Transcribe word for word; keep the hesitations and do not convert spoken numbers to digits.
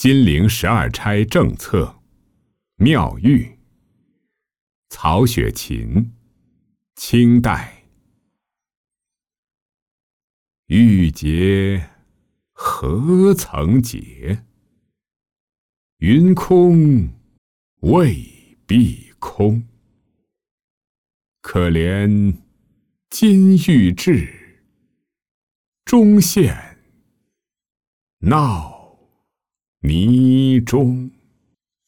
金陵十二钗正册，妙玉，曹雪芹，清代。玉洁何曾洁？云空未必空。可怜金玉质，终陷闹泥中。